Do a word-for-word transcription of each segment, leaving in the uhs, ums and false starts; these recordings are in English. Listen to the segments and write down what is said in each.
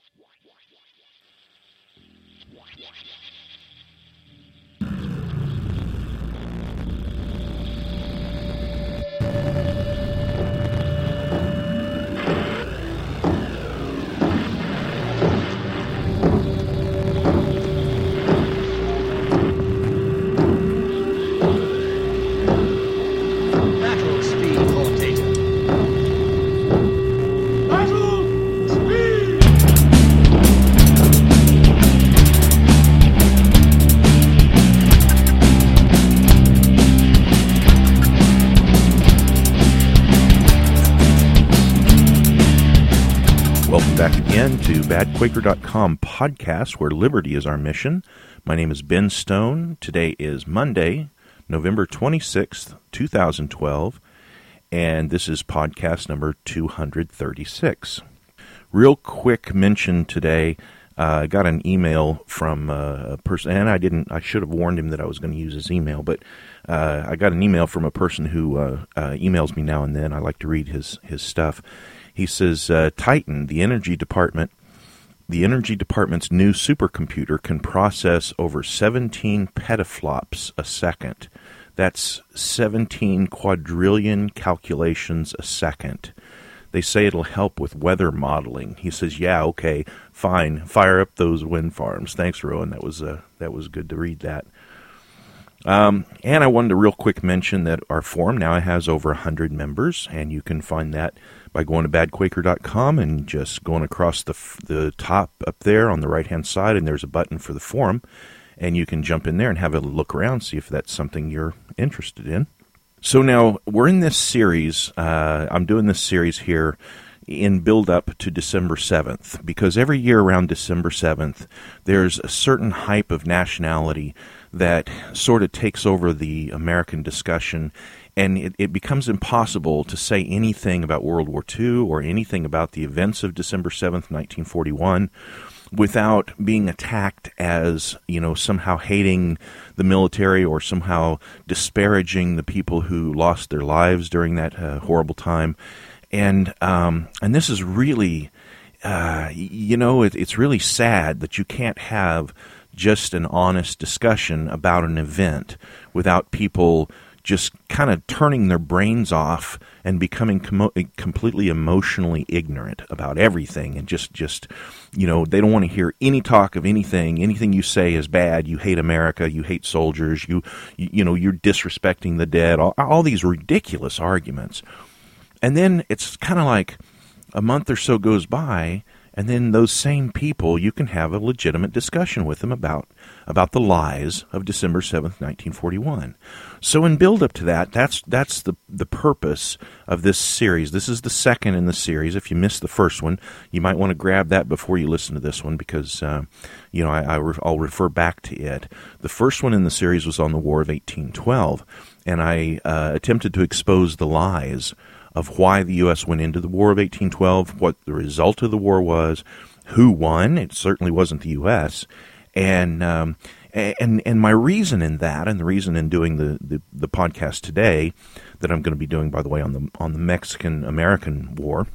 To bad quaker dot com podcast, where liberty is our mission. My name is Ben Stone. Today is Monday, November twenty-sixth, twenty twelve, and this is podcast number two hundred thirty-six. Real quick mention today, uh, I got an email from uh, a person, and I didn't, I should have warned him that I was going to use his email, but uh, I got an email from a person who uh, uh, emails me now and then. I like to read his, his stuff. He says, uh, Titan, the energy department, the energy department's new supercomputer can process over seventeen petaflops a second. That's seventeen quadrillion calculations a second. They say it'll help with weather modeling. He says, yeah, okay, fine, fire up those wind farms. Thanks, Rowan. That was uh, that was good to read that. Um, and I wanted to real quick mention that our forum now has over one hundred members, and you can find that by going to bad quaker dot com and just going across the the top up there on the right-hand side, and there's a button for the forum, and you can jump in there and have a look around, see if that's something you're interested in. So now, we're in this series, uh, I'm doing this series here in build-up to December seventh, because every year around December seventh, there's a certain hype of nationality that sort of takes over the American discussion, and it, it becomes impossible to say anything about World War Two or anything about the events of December seventh, nineteen forty-one, without being attacked as, you know, somehow hating the military or somehow disparaging the people who lost their lives during that uh, horrible time. And um, and this is really, uh, you know, it, it's really sad that you can't have just an honest discussion about an event without people just kind of turning their brains off and becoming com- completely emotionally ignorant about everything, and just, just, you know, they don't want to hear any talk of anything. Anything you say is bad. You hate America. You hate soldiers. You, you, you know, you're disrespecting the dead. All, all these ridiculous arguments. And then it's kind of like a month or so goes by, and then those same people, you can have a legitimate discussion with them about about the lies of December seventh, nineteen forty-one. So in build-up to that, that's that's the, the purpose of this series. This is the second in the series. If you missed the first one, you might want to grab that before you listen to this one, because uh, you know I, I re- I'll refer back to it. The first one in the series was on the War of eighteen twelve, and I uh, attempted to expose the lies of why the U S went into the War of eighteen twelve, what the result of the war was, who won. It certainly wasn't the U S, and um, and and my reason in that, and the reason in doing the, the, the podcast today, that I'm going to be doing, by the way, on the on the Mexican-American War,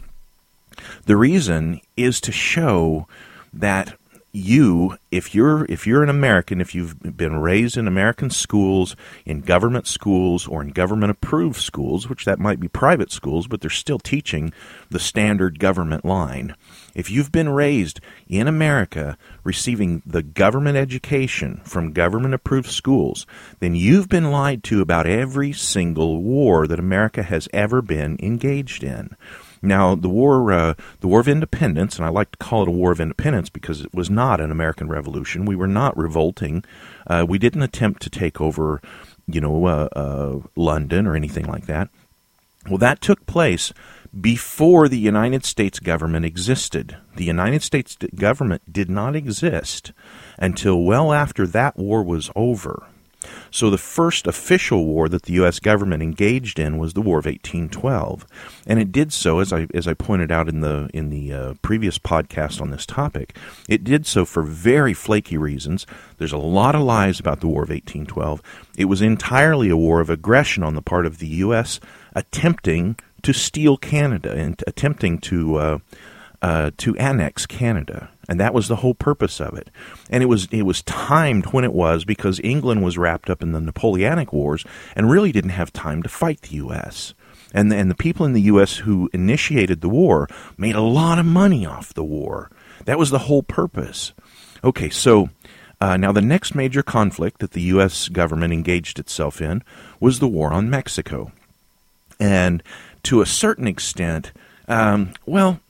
the reason is to show that you, if you're if you're an American, if you've been raised in American schools, in government schools, or in government-approved schools, which that might be private schools, but they're still teaching the standard government line. If you've been raised in America receiving the government education from government-approved schools, then you've been lied to about every single war that America has ever been engaged in. Now, the war, uh, the War of Independence, and I like to call it a War of Independence because it was not an American Revolution. We were not revolting. Uh, we didn't attempt to take over, you know, uh, uh, London or anything like that. Well, that took place before the United States government existed. The United States government did not exist until well after that war was over. So the first official war that the U S government engaged in was the War of eighteen twelve, and it did so, as I as I pointed out in the in the uh, previous podcast on this topic, it did so for very flaky reasons. There's a lot of lies about the War of eighteen twelve. It was entirely a war of aggression on the part of the U S attempting to steal Canada and attempting to uh, uh, to annex Canada. And that was the whole purpose of it. And it was it was timed when it was because England was wrapped up in the Napoleonic Wars and really didn't have time to fight the U S. And, and the people in the U S who initiated the war made a lot of money off the war. That was the whole purpose. Okay, so uh, now the next major conflict that the U S government engaged itself in was the war on Mexico. And to a certain extent, um, well...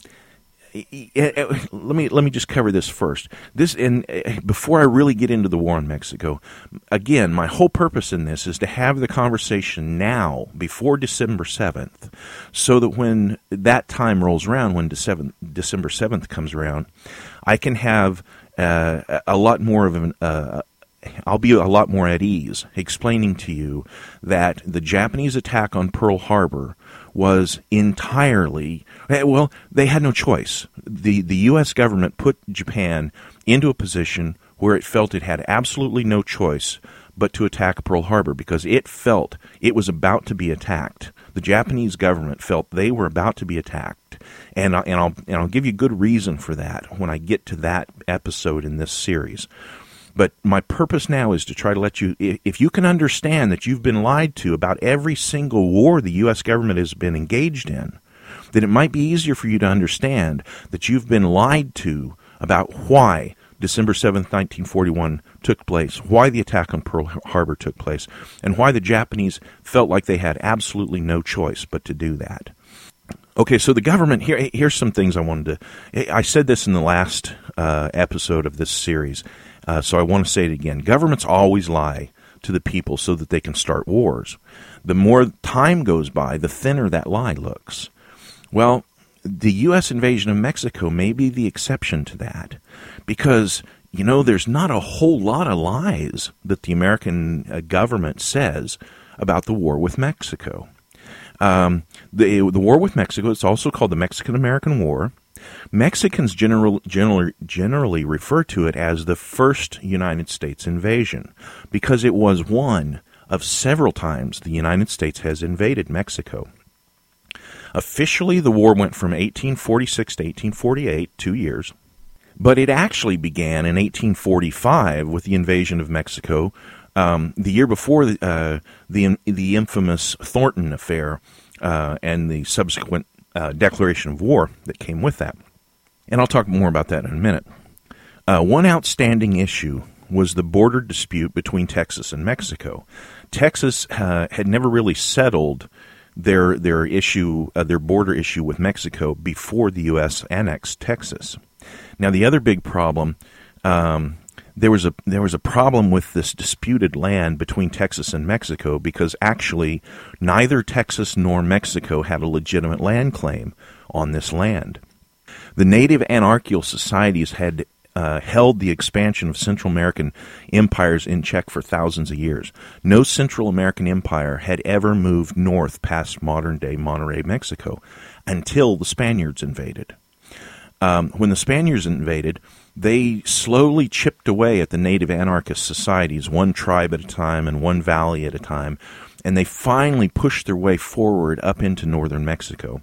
Let me let me just cover this first. This and before I really get into the war on Mexico, again, my whole purpose in this is to have the conversation now before December seventh, so that when that time rolls around, when December seventh comes around, I can have uh, a lot more of an. Uh, I'll be a lot more at ease explaining to you that the Japanese attack on Pearl Harbor was entirely, well, they had no choice. The the U S government put Japan into a position where it felt it had absolutely no choice but to attack Pearl Harbor because it felt it was about to be attacked. The Japanese government felt they were about to be attacked. And, I, and, I'll, and I'll give you good reason for that when I get to that episode in this series. But my purpose now is to try to let you, if you can understand that you've been lied to about every single war the U S government has been engaged in, then it might be easier for you to understand that you've been lied to about why December seventh, nineteen forty-one took place, why the attack on Pearl Harbor took place, and why the Japanese felt like they had absolutely no choice but to do that. Okay, so the government, here, here's some things I wanted to, I said this in the last uh, episode of this series, uh, so I want to say it again. Governments always lie to the people so that they can start wars. The more time goes by, the thinner that lie looks. Well, the U S invasion of Mexico may be the exception to that because, you know, there's not a whole lot of lies that the American uh, government says about the war with Mexico. Um, the, the war with Mexico, it's also called the Mexican-American War. Mexicans general, generally, generally refer to it as the first United States invasion because it was one of several times the United States has invaded Mexico. Officially, the war went from eighteen forty-six to eighteen forty-eight, two years, but it actually began in eighteen forty-five with the invasion of Mexico, um, the year before the, uh, the the infamous Thornton affair uh, and the subsequent uh, declaration of war that came with that. And I'll talk more about that in a minute. Uh, one outstanding issue was the border dispute between Texas and Mexico. Texas uh, had never really settled their their issue, uh, their border issue with Mexico before the U S annexed Texas. Now, the other big problem, um, there was a there was a problem with this disputed land between Texas and Mexico because actually neither Texas nor Mexico had a legitimate land claim on this land. The native anarchical societies had Uh, held the expansion of Central American empires in check for thousands of years. No Central American empire had ever moved north past modern-day Monterrey, Mexico, until the Spaniards invaded. Um, when the Spaniards invaded, they slowly chipped away at the native anarchist societies, one tribe at a time and one valley at a time, and they finally pushed their way forward up into northern Mexico.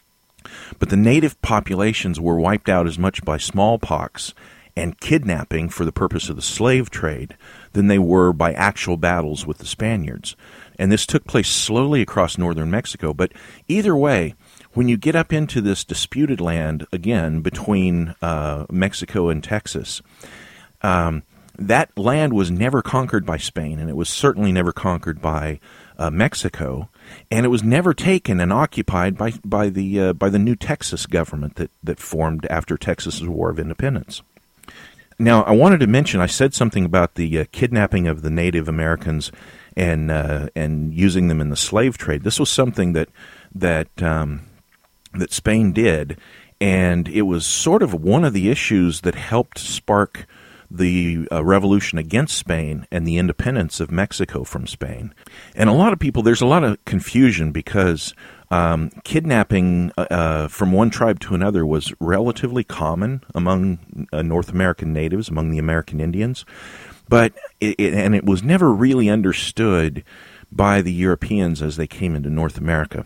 But the native populations were wiped out as much by smallpox and kidnapping for the purpose of the slave trade than they were by actual battles with the Spaniards. And this took place slowly across northern Mexico. But either way, when you get up into this disputed land, again, between uh, Mexico and Texas, um, that land was never conquered by Spain, and it was certainly never conquered by uh, Mexico, and it was never taken and occupied by by the uh, by the new Texas government that, that formed after Texas's War of Independence. Now, I wanted to mention, I said something about the uh, kidnapping of the Native Americans and uh, and using them in the slave trade. This was something that that um, that Spain did, and it was sort of one of the issues that helped spark the uh, revolution against Spain and the independence of Mexico from Spain. And a lot of people, there's a lot of confusion because um, kidnapping uh, from one tribe to another was relatively common among uh, North American natives, among the American Indians, but it, it, and it was never really understood by the Europeans as they came into North America.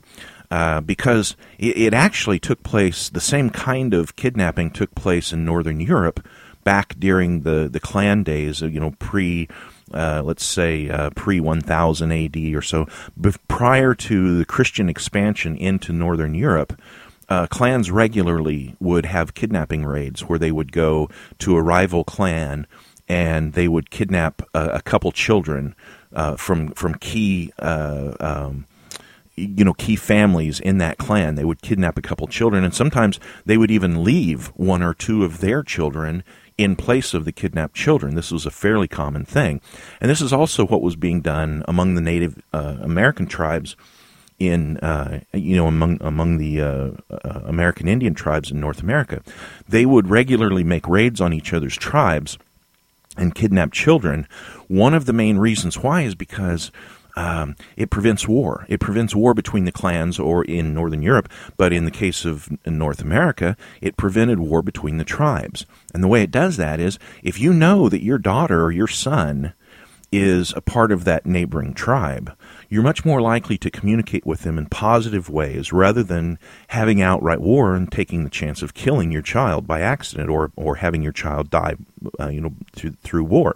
uh, because it, it actually took place, the same kind of kidnapping took place in Northern Europe back during the, the Klan days, you know, pre, uh, let's say, uh, pre one thousand A D or so, Be- prior to the Christian expansion into Northern Europe. Uh, clans regularly would have kidnapping raids where they would go to a rival clan and they would kidnap a, a couple children uh, from from key uh, um, you know key families in that clan. They would kidnap a couple children, and sometimes they would even leave one or two of their children in place of the kidnapped children. This was a fairly common thing, and this is also what was being done among the Native uh, American tribes. In uh, you know among among the uh, uh, American Indian tribes in North America, they would regularly make raids on each other's tribes and kidnap children. One of the main reasons why is because um, it prevents war. It prevents war between the clans or in Northern Europe, but in the case of North America, it prevented war between the tribes. And the way it does that is if you know that your daughter or your son is a part of that neighboring tribe, you're much more likely to communicate with them in positive ways rather than having outright war and taking the chance of killing your child by accident or or having your child die, uh, you know, through, through war.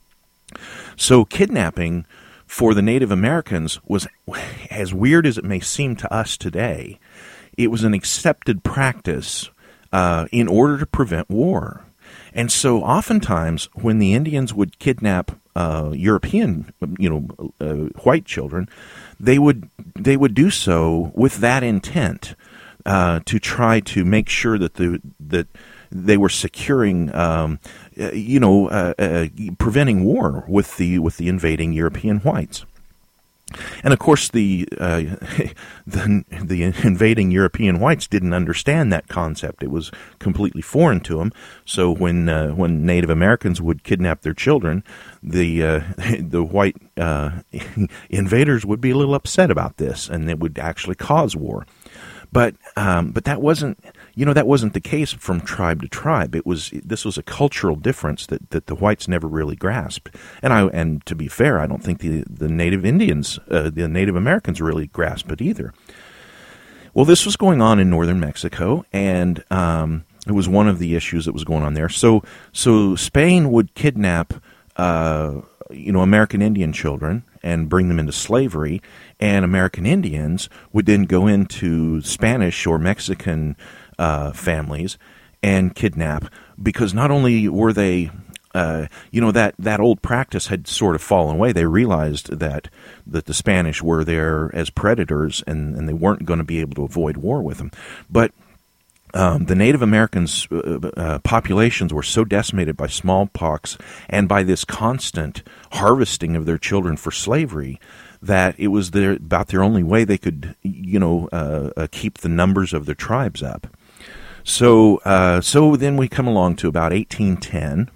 So kidnapping for the Native Americans was, as weird as it may seem to us today, it was an accepted practice uh, in order to prevent war. And so oftentimes when the Indians would kidnap uh, European, you know, uh, white children, they would they would do so with that intent uh, to try to make sure that the that they were securing, um, uh, you know, uh, uh, preventing war with the with the invading European whites. And of course, the, uh, the the invading European whites didn't understand that concept. It was completely foreign to them. So when uh, when Native Americans would kidnap their children, the uh, the white uh, invaders would be a little upset about this, and it would actually cause war. But um, but that wasn't you know that wasn't the case from tribe to tribe. It was this was a cultural difference that, that the whites never really grasped. And I and to be fair, I don't think the the Native Indians, uh, the Native Americans, really grasped it either. Well, this was going on in northern Mexico, and um, it was one of the issues that was going on there. So so Spain would kidnap uh, you know American Indian children and bring them into slavery, and American Indians would then go into Spanish or Mexican uh, families and kidnap, because not only were they, uh, you know, that, that old practice had sort of fallen away. They realized that that the Spanish were there as predators, and, and they weren't going to be able to avoid war with them. But Um, the Native Americans' uh, uh, populations were so decimated by smallpox and by this constant harvesting of their children for slavery that it was their, about their only way they could, you know, uh, uh, keep the numbers of their tribes up. So, uh, so then we come along to about eighteen ten.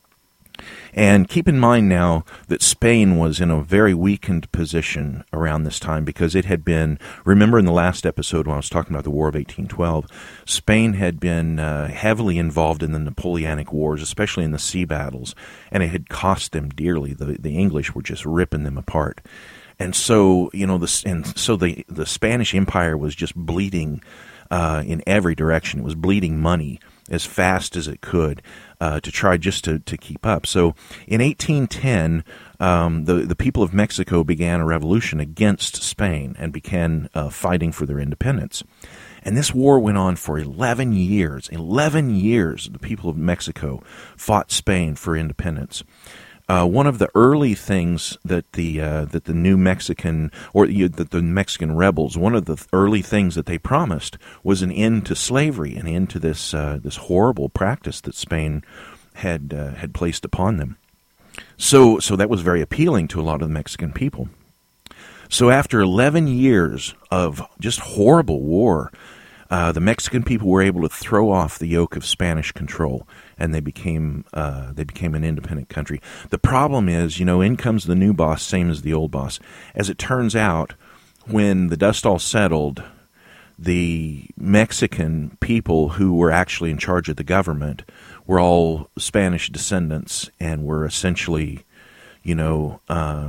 And keep in mind now that Spain was in a very weakened position around this time, because it had been, remember in the last episode when I was talking about the War of eighteen twelve, Spain had been uh, heavily involved in the Napoleonic Wars, especially in the sea battles, and it had cost them dearly. The, the English were just ripping them apart. And so, you know, the, and so the, the Spanish Empire was just bleeding uh, in every direction. It was bleeding money as fast as it could uh, to try just to, to keep up. So in eighteen ten, um, the, the people of Mexico began a revolution against Spain and began uh, fighting for their independence. And this war went on for eleven years. eleven years the people of Mexico fought Spain for independence. Uh, one of the early things that the uh, that the new Mexican or you, that the Mexican rebels, one of the early things that they promised was an end to slavery, an end to this uh, this horrible practice that Spain had uh, had placed upon them. So so that was very appealing to a lot of the Mexican people. So after eleven years of just horrible war, uh, the Mexican people were able to throw off the yoke of Spanish control, and they became uh, they became an independent country. The problem is, you know, in comes the new boss, same as the old boss. As it turns out, when the dust all settled, the Mexican people who were actually in charge of the government were all Spanish descendants and were essentially, you know, uh,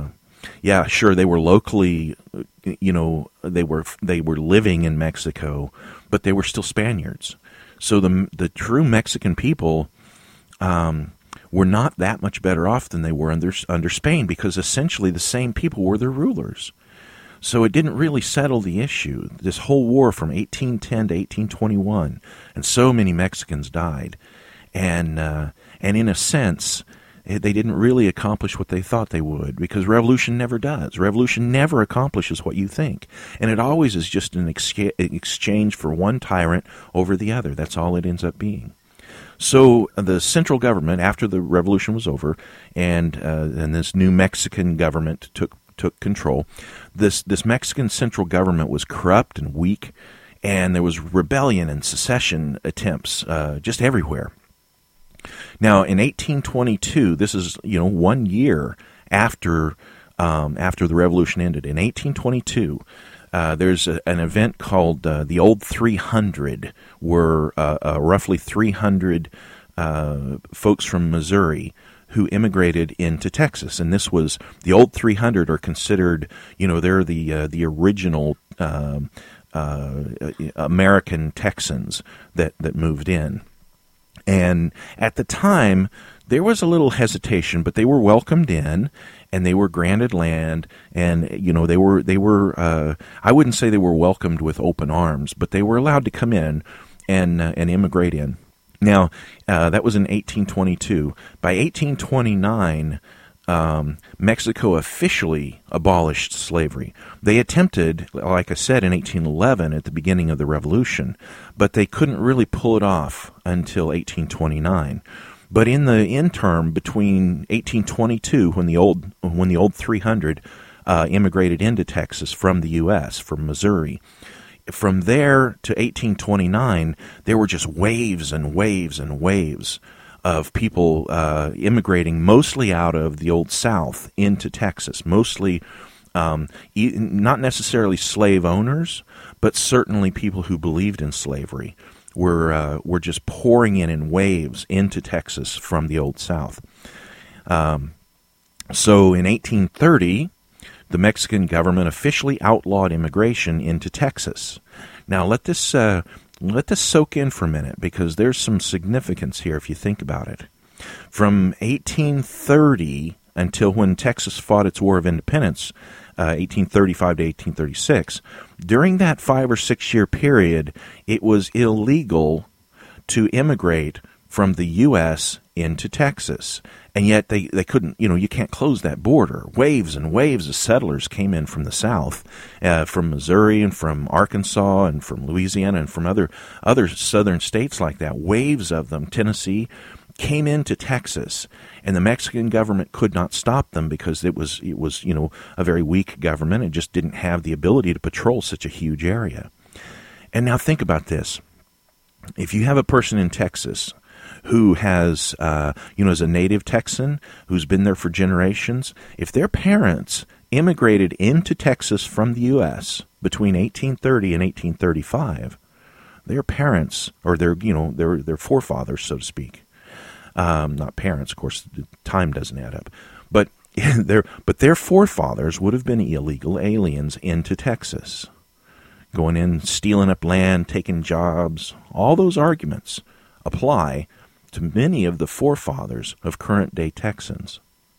yeah, sure, they were locally, you know, they were they were living in Mexico, but they were still Spaniards. So the the true Mexican people um, were not that much better off than they were under under Spain, because essentially the same people were their rulers. So it didn't really settle the issue. This whole war from eighteen ten to eighteen twenty-one, and so many Mexicans died, and uh, and in a sense, they didn't really accomplish what they thought they would, because revolution never does. Revolution never accomplishes what you think, and it always is just an ex- exchange for one tyrant over the other. That's all it ends up being. So the central government, after the revolution was over, and uh, and this new Mexican government took took control, this this Mexican central government was corrupt and weak, and there was rebellion and secession attempts uh, just everywhere. Now, in eighteen twenty-two, this is, you know, one year after um, after the revolution ended. In eighteen twenty-two, uh, there's a, an event called uh, the Old three hundred, where uh, uh, roughly three hundred uh, folks from Missouri who immigrated into Texas, and this was the Old three hundred are considered, you know, they're the uh, the original um, uh, American Texans that that moved in. And at the time, there was a little hesitation, but they were welcomed in, and they were granted land, and you know they were they were uh, I wouldn't say they were welcomed with open arms, but they were allowed to come in and uh, and immigrate in. Now uh, that was in eighteen twenty-two. By eighteen twenty-nine, um, Mexico officially abolished slavery. They attempted, like I said, in eighteen eleven at the beginning of the revolution, but they couldn't really pull it off until eighteen twenty-nine. But in the interim between eighteen twenty-two, when the old when the old three hundred uh, immigrated into Texas from the U S, from Missouri, from there to eighteen twenty-nine, there were just waves and waves and waves of people uh, immigrating, mostly out of the Old South into Texas, mostly um, e- not necessarily slave owners, but certainly people who believed in slavery were uh, were just pouring in in waves into Texas from the Old South. Um, so in eighteen thirty, the Mexican government officially outlawed immigration into Texas. Now let this uh, let this soak in for a minute, because there's some significance here if you think about it. From eighteen thirty until when Texas fought its War of Independence, uh, eighteen thirty-five to eighteen thirty-six, during that five or six year period, it was illegal to immigrate from the U S into Texas. And yet they, they couldn't, you know, you can't close that border. Waves and waves of settlers came in from the South, uh, from Missouri and from Arkansas and from Louisiana and from other other southern states like that. Waves of them, Tennessee, came into Texas, and the Mexican government could not stop them because it was, it was, you know, a very weak government. It just didn't have the ability to patrol such a huge area. And now think about this. If you have a person in Texas who has, uh, you know, is a native Texan who's been there for generations, if their parents immigrated into Texas from the U S between eighteen thirty and eighteen thirty-five, their parents, or their, you know, their their forefathers, so to speak, um, not parents, of course, time doesn't add up, but their but their forefathers would have been illegal aliens into Texas, going in, stealing up land, taking jobs. All those arguments apply to many of the forefathers of current-day Texans.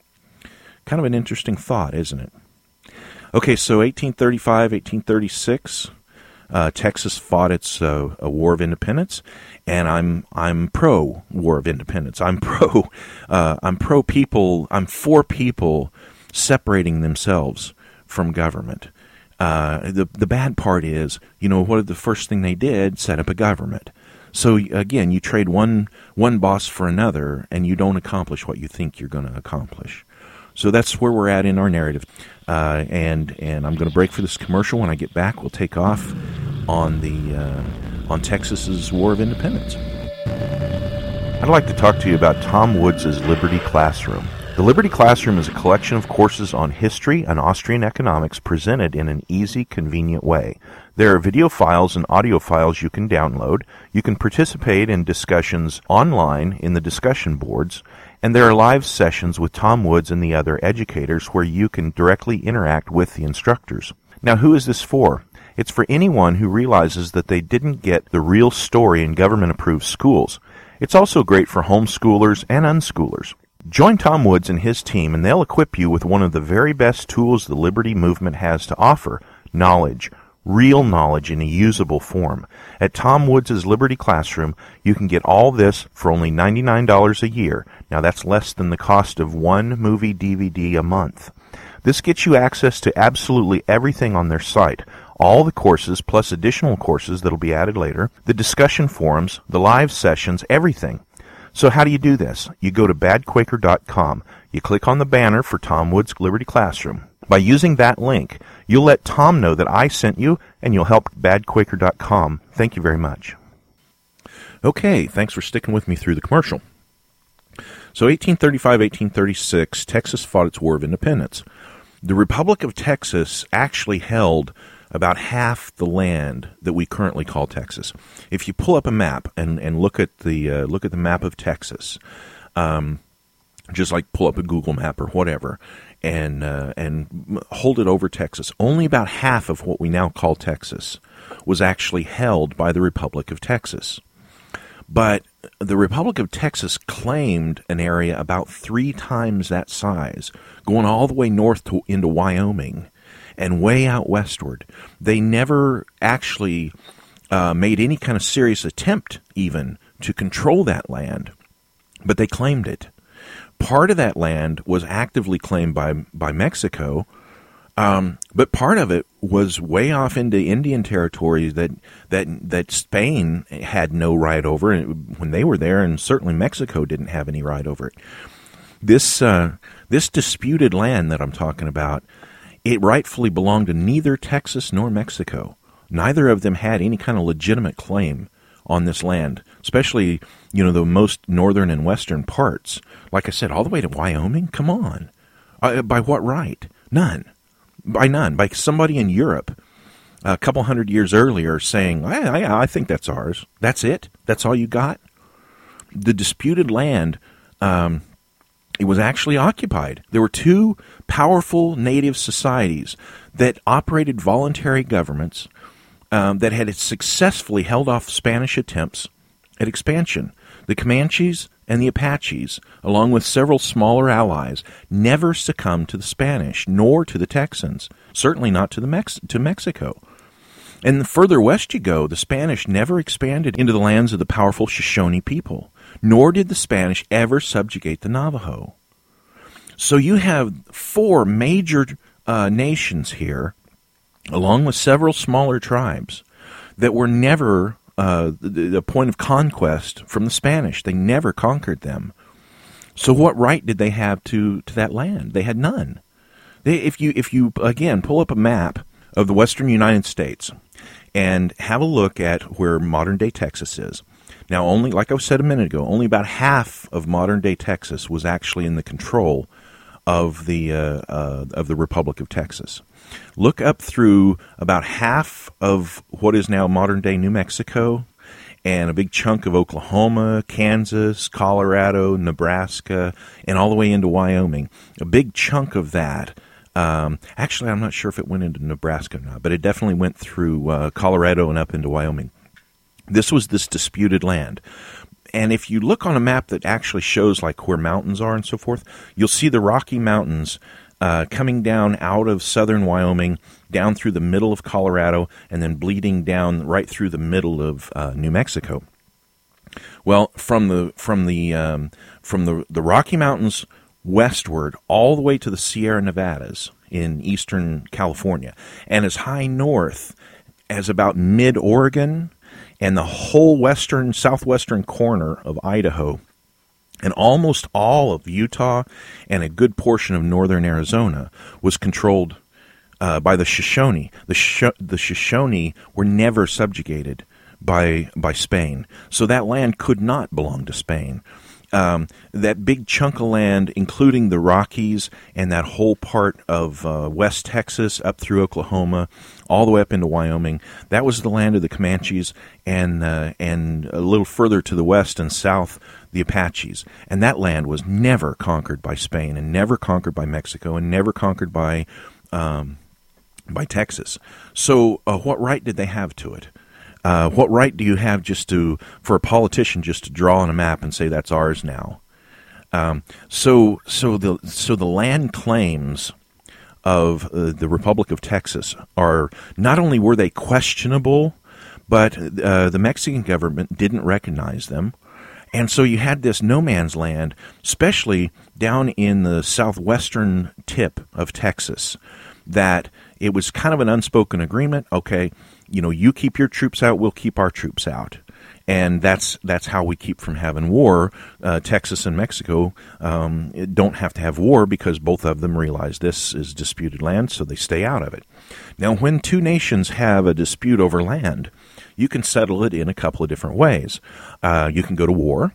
Kind of an interesting thought, isn't it? Okay, so eighteen thirty-five, eighteen thirty-six, uh, Texas fought its uh, a War of Independence, and I'm I'm pro War of Independence. I'm pro uh, I'm pro people. I'm for people separating themselves from government. Uh, the the bad part is, you know, what the first thing they did? Set up a government. So again, you trade one one boss for another, and you don't accomplish what you think you're going to accomplish. So that's where we're at in our narrative. Uh, and and I'm going to break for this commercial. When I get back, we'll take off on the uh, on Texas's War of Independence. I'd like to talk to you about Tom Woods' Liberty Classroom. The Liberty Classroom is a collection of courses on history and Austrian economics presented in an easy, convenient way. There are video files and audio files you can download. You can participate in discussions online in the discussion boards, and there are live sessions with Tom Woods and the other educators where you can directly interact with the instructors. Now, who is this for? It's for anyone who realizes that they didn't get the real story in government-approved schools. It's also great for homeschoolers and unschoolers. Join Tom Woods and his team, and they'll equip you with one of the very best tools the Liberty Movement has to offer, knowledge, real knowledge in a usable form. At Tom Woods' Liberty Classroom, you can get all this for only ninety-nine dollars a year. Now, that's less than the cost of one movie D V D a month. This gets you access to absolutely everything on their site, all the courses plus additional courses that'll be added later, the discussion forums, the live sessions, everything. So how do you do this? You go to bad quaker dot com. You click on the banner for Tom Woods Liberty Classroom. By using that link, you'll let Tom know that I sent you, and you'll help bad quaker dot com. Thank you very much. Okay, thanks for sticking with me through the commercial. So eighteen thirty-five, eighteen thirty-six, Texas fought its War of Independence. The Republic of Texas actually held about half the land that we currently call Texas. If you pull up a map and, and look at the uh, look at the map of Texas, um, just like pull up a Google map or whatever, and uh, and hold it over Texas, only about half of what we now call Texas was actually held by the Republic of Texas. But the Republic of Texas claimed an area about three times that size, going all the way north to, into Wyoming, and way out westward. They never actually uh, made any kind of serious attempt even to control that land, but they claimed it. Part of that land was actively claimed by by Mexico, um, but part of it was way off into Indian territory that that that Spain had no right over when they were there, and certainly Mexico didn't have any right over it. This uh, this disputed land that I'm talking about, it rightfully belonged to neither Texas nor Mexico. Neither of them had any kind of legitimate claim on this land, especially, you know, the most northern and western parts. Like I said, all the way to Wyoming? Come on. Uh, by what right? None. By none. By somebody in Europe a couple hundred years earlier saying, I, I, I think that's ours. That's it? That's all you got? The disputed land, um, it was actually occupied. There were two powerful native societies that operated voluntary governments um, that had successfully held off Spanish attempts at expansion. The Comanches and the Apaches, along with several smaller allies, never succumbed to the Spanish, nor to the Texans, certainly not to the Mex- to Mexico. And the further west you go, the Spanish never expanded into the lands of the powerful Shoshone people, nor did the Spanish ever subjugate the Navajo. So you have four major uh, nations here, along with several smaller tribes, that were never uh, the, the point of conquest from the Spanish. They never conquered them. So what right did they have to, to that land? They had none. They, if you if you again pull up a map of the western United States and have a look at where modern-day Texas is. Now, only, like I said a minute ago, only about half of modern-day Texas was actually in the control of the uh, uh, of the Republic of Texas. Look up through about half of what is now modern-day New Mexico, and a big chunk of Oklahoma, Kansas, Colorado, Nebraska, and all the way into Wyoming. A big chunk of that. Um, actually, I'm not sure if it went into Nebraska or not, but it definitely went through uh, Colorado and up into Wyoming. This was this disputed land. And if you look on a map that actually shows like where mountains are and so forth, you'll see the Rocky Mountains uh, coming down out of southern Wyoming, down through the middle of Colorado, and then bleeding down right through the middle of uh, New Mexico. Well, from the from the um, from the the Rocky Mountains westward all the way to the Sierra Nevadas in eastern California, and as high north as about mid-Oregon and the whole western, southwestern corner of Idaho, and almost all of Utah and a good portion of northern Arizona was controlled uh, by the Shoshone. The, Sh- the Shoshone were never subjugated by by Spain, so that land could not belong to Spain. um, that big chunk of land, including the Rockies and that whole part of uh, West Texas up through Oklahoma, all the way up into Wyoming, that was the land of the Comanches, and uh, and a little further to the west and south, the Apaches. And that land was never conquered by Spain, and never conquered by Mexico, and never conquered by um, by Texas. So uh, what right did they have to it? Uh, what right do you have just to, for a politician, just to draw on a map and say that's ours now? Um, so, so the so the land claims of uh, the Republic of Texas are, not only were they questionable, but uh, the Mexican government didn't recognize them. And so you had this no man's land, especially down in the southwestern tip of Texas, that it was kind of an unspoken agreement. Okay, you know, you keep your troops out, we'll keep our troops out. And that's that's how we keep from having war. Uh, Texas and Mexico um, don't have to have war because both of them realize this is disputed land, so they stay out of it. Now, when two nations have a dispute over land, you can settle it in a couple of different ways. Uh, you can go to war,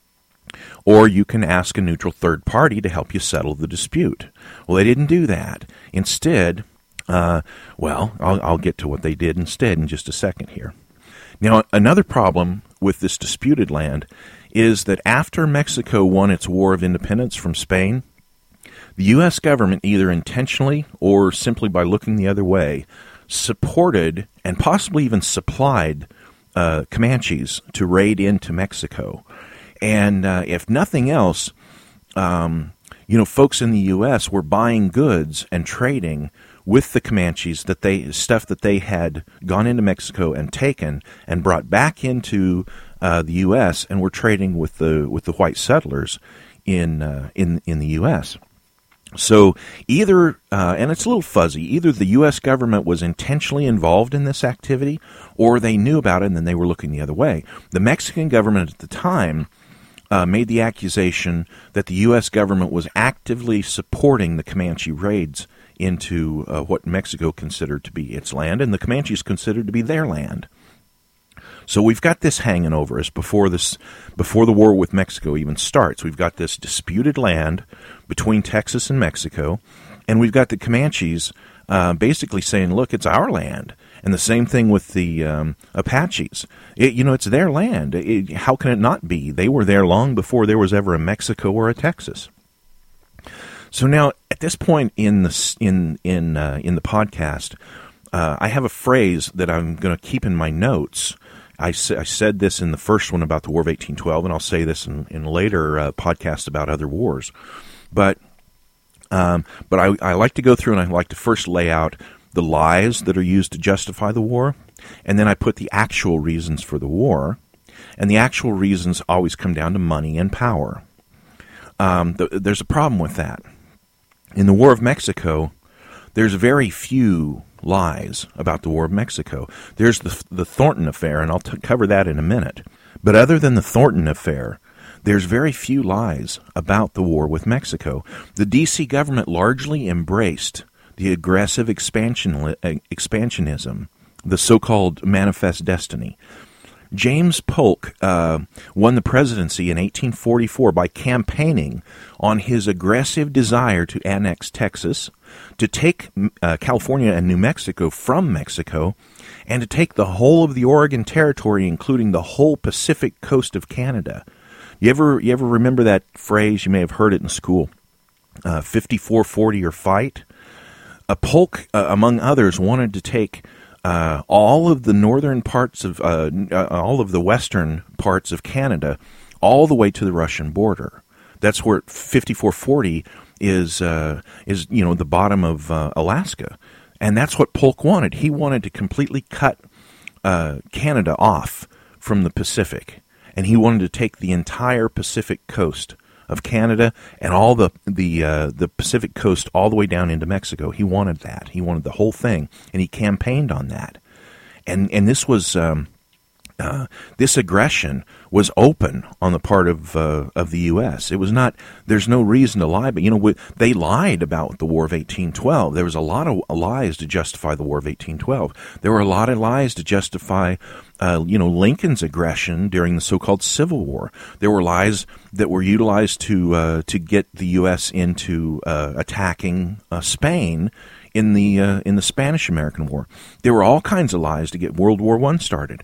or you can ask a neutral third party to help you settle the dispute. Well, they didn't do that. Instead, uh, well, I'll, I'll get to what they did instead in just a second here. Now, another problem with this disputed land is that after Mexico won its War of Independence from Spain, the U S government, either intentionally or simply by looking the other way, supported and possibly even supplied uh, Comanches to raid into Mexico. And uh, if nothing else, um, you know, folks in the U S were buying goods and trading with the Comanches, that they stuff that they had gone into Mexico and taken and brought back into uh, the U S and were trading with the with the white settlers in uh, in in the U S. So either, uh, and it's a little fuzzy, either the U S government was intentionally involved in this activity, or they knew about it and then they were looking the other way. The Mexican government at the time uh, made the accusation that the U S government was actively supporting the Comanche raids into uh, what Mexico considered to be its land, and the Comanches considered to be their land. So we've got this hanging over us before this, before the war with Mexico even starts. We've got this disputed land between Texas and Mexico, and we've got the Comanches uh, basically saying, "Look, it's our land." And the same thing with the um, Apaches. It, you know, it's their land. It, how can it not be? They were there long before there was ever a Mexico or a Texas. So now, at this point in the in in uh, in the podcast, uh, I have a phrase that I'm going to keep in my notes. I, sa- I said this in the first one about the War of eighteen twelve, and I'll say this in, in later uh, podcasts about other wars. But um, but I, I like to go through and I like to first lay out the lies that are used to justify the war, and then I put the actual reasons for the war, and the actual reasons always come down to money and power. Um, th- there's a problem with that. In the War of Mexico, there's very few lies about the War of Mexico. There's the, the Thornton Affair, and I'll t- cover that in a minute. But other than the Thornton Affair, there's very few lies about the war with Mexico. The D C government largely embraced the aggressive expansion, expansionism, the so-called Manifest Destiny. James Polk uh, won the presidency in eighteen forty-four by campaigning on his aggressive desire to annex Texas, to take uh, California and New Mexico from Mexico, and to take the whole of the Oregon Territory, including the whole Pacific coast of Canada. You ever you ever remember that phrase? You may have heard it in school, uh, fifty-four forty or fight? Uh, Polk, uh, among others, wanted to take Uh, all of the northern parts of, uh, uh, all of the western parts of Canada, all the way to the Russian border. That's where fifty-four forty is, uh, is you know, the bottom of uh, Alaska. And that's what Polk wanted. He wanted to completely cut uh, Canada off from the Pacific. And he wanted to take the entire Pacific coast of Canada and all the the uh, the Pacific coast all the way down into Mexico. He wanted that. He wanted the whole thing, and he campaigned on that. And and this was um, Uh, this aggression was open on the part of uh, of the U S. It was not. There's no reason to lie, but you know we, they lied about the War of eighteen twelve. There was a lot of lies to justify the War of eighteen twelve. There were a lot of lies to justify, uh, you know, Lincoln's aggression during the so-called Civil War. There were lies that were utilized to uh, to get the U S into uh, attacking uh, Spain in the uh, in the Spanish-American War. There were all kinds of lies to get World War One started.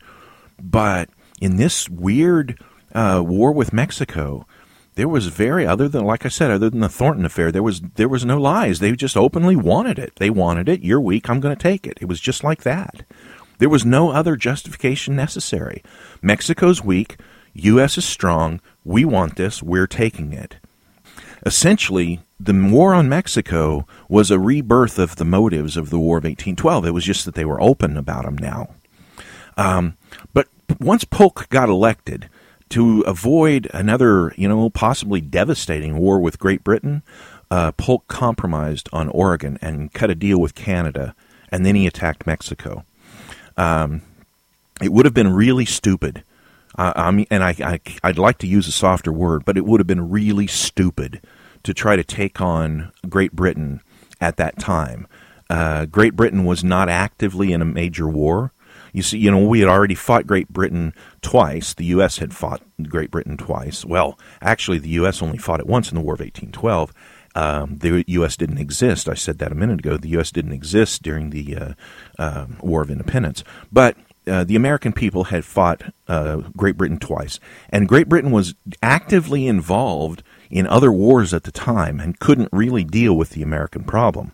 But in this weird uh, war with Mexico, there was very, other than, like I said, other than the Thornton affair, there was there was no lies. They just openly wanted it. They wanted it. You're weak. I'm going to take it. It was just like that. There was no other justification necessary. Mexico's weak. U S is strong. We want this. We're taking it. Essentially, the war on Mexico was a rebirth of the motives of the War of eighteen twelve. It was just that they were open about them now. Um, but once Polk got elected, to avoid another, you know, possibly devastating war with Great Britain, uh, Polk compromised on Oregon and cut a deal with Canada, and then he attacked Mexico. Um, it would have been really stupid. Uh, I mean, and I, I, I'd like to use a softer word, but it would have been really stupid to try to take on Great Britain at that time. Uh, Great Britain was not actively in a major war. You see, you know, we had already fought Great Britain twice. The U S had fought Great Britain twice. Well, actually, the U S only fought it once in the War of eighteen twelve. Um, the U S didn't exist. I said that a minute ago. The U S didn't exist during the uh, uh, War of Independence. But uh, the American people had fought uh, Great Britain twice. And Great Britain was actively involved in other wars at the time and couldn't really deal with the American problem.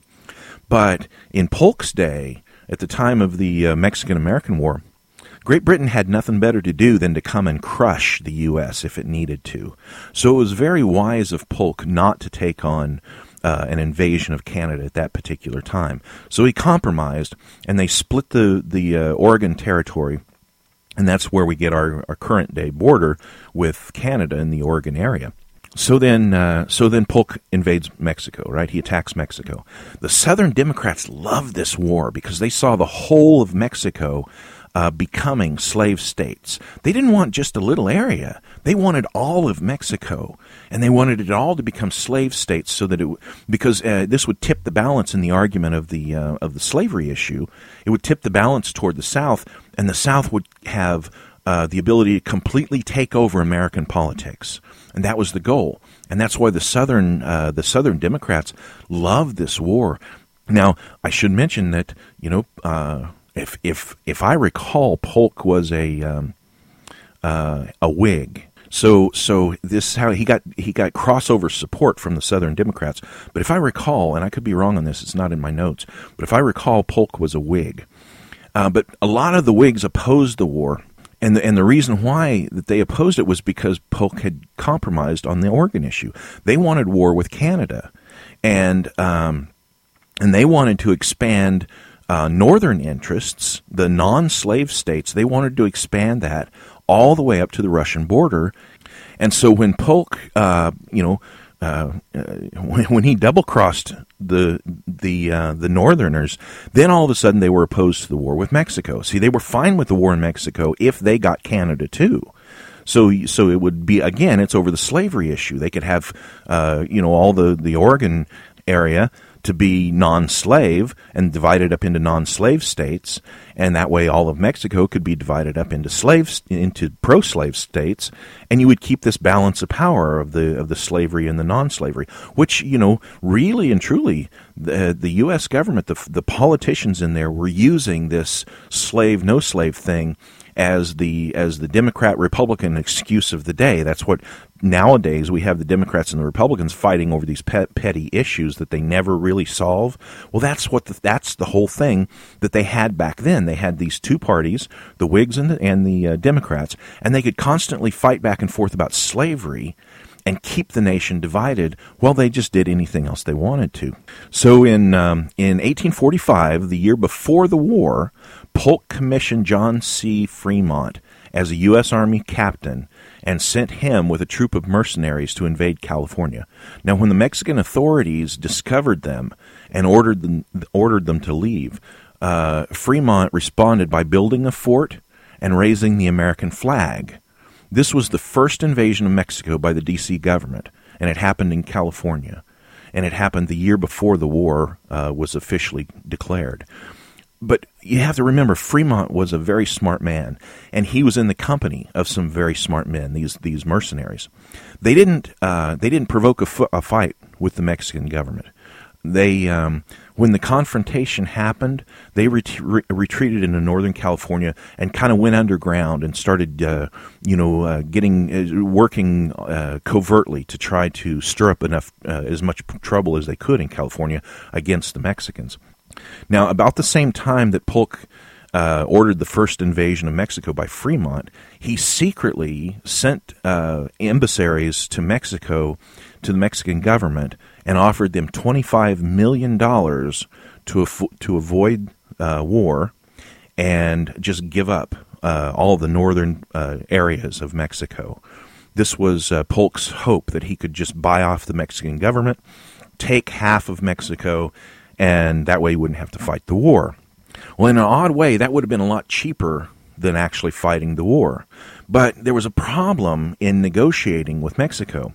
But in Polk's day, at the time of the uh, Mexican-American War, Great Britain had nothing better to do than to come and crush the U S if it needed to. So it was very wise of Polk not to take on uh, an invasion of Canada at that particular time. So he compromised, and they split the, the uh, Oregon Territory, and that's where we get our, our current-day border with Canada in the Oregon area. So then, uh, so then Polk invades Mexico, right? He attacks Mexico. The Southern Democrats loved this war because they saw the whole of Mexico uh, becoming slave states. They didn't want just a little area. They wanted all of Mexico, and they wanted it all to become slave states, so that it because uh, this would tip the balance in the argument of the uh, of the slavery issue. It would tip the balance toward the South, and the South would have Uh, the ability to completely take over American politics, and that was the goal. And that's why the Southern uh, the Southern Democrats loved this war. Now, I should mention that you know uh, if if if I recall, Polk was a um, uh, a Whig. So so this is how he got he got crossover support from the Southern Democrats. But if I recall, and I could be wrong on this, it's not in my notes. But if I recall, Polk was a Whig. Uh, but a lot of the Whigs opposed the war. And the, and the reason why that they opposed it was because Polk had compromised on the Oregon issue. They wanted war with Canada, and um, and they wanted to expand uh, northern interests, the non-slave states. They wanted to expand that all the way up to the Russian border. And so when Polk, uh, you know, uh, uh, when, when he double-crossed the the uh, the Northerners, then all of a sudden they were opposed to the war with Mexico. See, they were fine with the war in Mexico if they got Canada too. So so it would be, again, it's over the slavery issue. They could have, uh, you know, all the, the Oregon area to be non-slave and divided up into non-slave states, and that way all of Mexico could be divided up into slaves into pro-slave states, and you would keep this balance of power of the of the slavery and the non-slavery, which, you know, really and truly the the U S government, the the politicians in there were using this slave no slave thing as the as the Democrat Republican excuse of the day. That's what nowadays we have the Democrats and the Republicans fighting over these pet, petty issues that they never really solve. Well, that's what the, that's the whole thing that they had back then. They had these two parties, the Whigs and the, and the uh, Democrats, and they could constantly fight back and forth about slavery and keep the nation divided while they just did anything else they wanted to. So in um, in eighteen forty-five, the year before the war, Polk commissioned John C. Fremont as a U S Army captain and sent him with a troop of mercenaries to invade California. Now, when the Mexican authorities discovered them and ordered them, ordered them to leave, uh, Fremont responded by building a fort and raising the American flag. This was the first invasion of Mexico by the D C government, and it happened in California. And it happened the year before the war uh, was officially declared. But you have to remember, Fremont was a very smart man, and he was in the company of some very smart men, these these mercenaries. They didn't uh, they didn't provoke a, fu- a fight with the Mexican government. They um, when the confrontation happened, they ret- re- retreated into Northern California and kind of went underground and started, uh, you know, uh, getting uh, working uh, covertly to try to stir up enough uh, as much trouble as they could in California against the Mexicans. Now, about the same time that Polk uh, ordered the first invasion of Mexico by Fremont, he secretly sent uh, emissaries to Mexico, to the Mexican government, and offered them twenty-five million dollars to af- to avoid uh, war and just give up uh, all the northern uh, areas of Mexico. This was uh, Polk's hope that he could just buy off the Mexican government, take half of Mexico, and that way he wouldn't have to fight the war. Well, in an odd way, that would have been a lot cheaper than actually fighting the war. But there was a problem in negotiating with Mexico.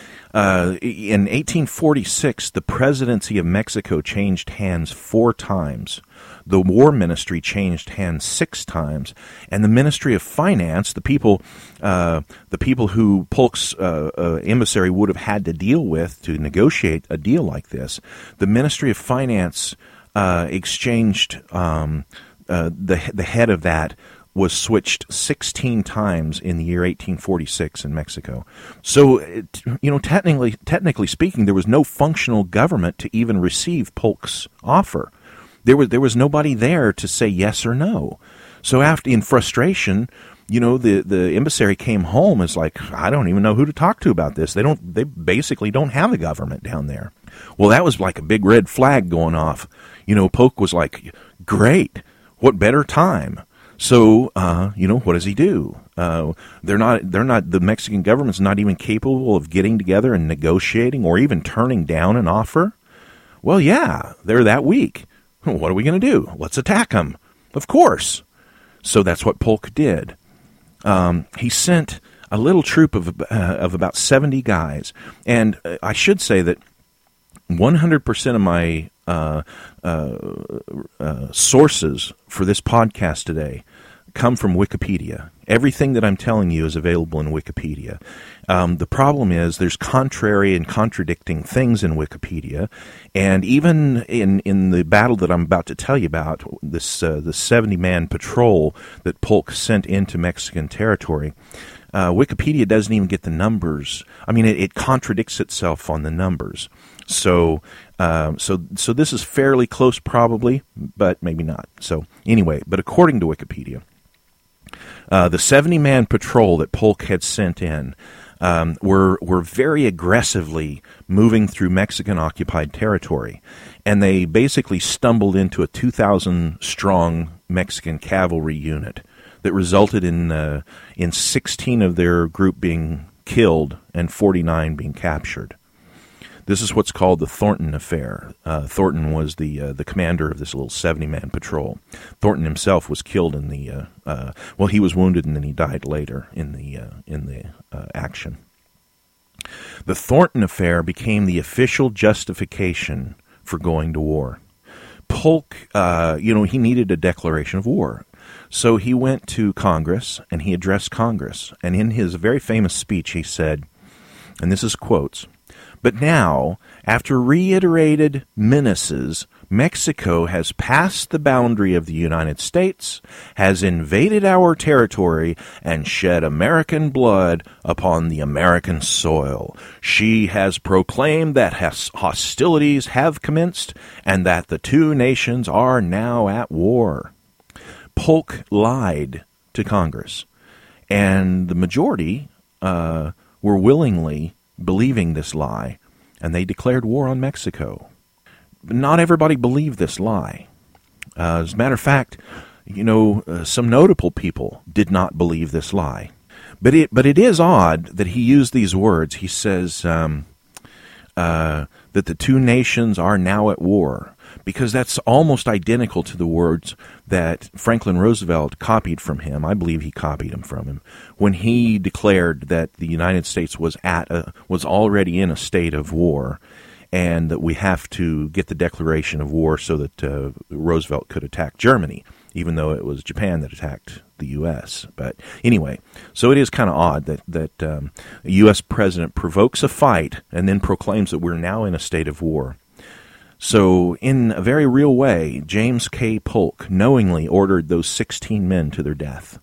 Uh, in eighteen forty-six, the presidency of Mexico changed hands four times. The War Ministry changed hands six times, and the Ministry of Finance, the people, uh, the people who Polk's uh, uh, emissary would have had to deal with to negotiate a deal like this, the Ministry of Finance uh, exchanged um, uh, the the head of that. Was switched sixteen times in the year eighteen forty-six in Mexico. So, it, you know, technically, technically speaking, there was no functional government to even receive Polk's offer. There was there was nobody there to say yes or no. So, after in frustration, you know, the the emissary came home as like, I don't even know who to talk to about this. They don't. They basically don't have a government down there. Well, that was like a big red flag going off. You know, Polk was like, great. What better time? So, uh, you know, what does he do? Uh, they're not, they're not, the Mexican government's not even capable of getting together and negotiating or even turning down an offer. Well, yeah, they're that weak. What are we going to do? Let's attack them. Of course. So that's what Polk did. Um, he sent a little troop of, uh, of about seventy guys. And uh, I should say that one hundred percent of my uh, uh, uh, sources for this podcast today come from Wikipedia. Everything that I'm telling you is available in Wikipedia. Um, the problem is there's contrary and contradicting things in Wikipedia, and even in, in the battle that I'm about to tell you about, this uh, the seventy-man patrol that Polk sent into Mexican territory, uh, Wikipedia doesn't even get the numbers. I mean, it, it contradicts itself on the numbers. So, uh, so, so this is fairly close, probably, but maybe not. So, anyway, but according to Wikipedia, uh, the seventy-man patrol that Polk had sent in um, were were very aggressively moving through Mexican-occupied territory, and they basically stumbled into a two thousand strong Mexican cavalry unit that resulted in uh, in sixteen of their group being killed and forty-nine being captured. This is what's called the Thornton Affair. Uh, Thornton was the uh, the commander of this little seventy-man patrol. Thornton himself was killed in the uh, uh, well, he was wounded and then he died later in the uh, in the uh, action. The Thornton Affair became the official justification for going to war. Polk, uh, you know, he needed a declaration of war. So he went to Congress and he addressed Congress. And in his very famous speech, he said, and this is quotes, "But now, after reiterated menaces, Mexico has passed the boundary of the United States, has invaded our territory, and shed American blood upon the American soil. She has proclaimed that hostilities have commenced and that the two nations are now at war." Polk lied to Congress, and the majority uh, were willingly believing this lie, and they declared war on Mexico. But not everybody believed this lie. Uh, as a matter of fact, you know, uh, some notable people did not believe this lie. But it, but it is odd that he used these words. He says, um, uh, that the two nations are now at war, because that's almost identical to the words that Franklin Roosevelt copied from him. I believe he copied them from him when he declared that the United States was at a, was already in a state of war, and that we have to get the declaration of war so that uh, Roosevelt could attack Germany, even though it was Japan that attacked the U S. But anyway, so it is kind of odd that, that um, a U S president provokes a fight and then proclaims that we're now in a state of war. So in a very real way, James K. Polk knowingly ordered those sixteen men to their death.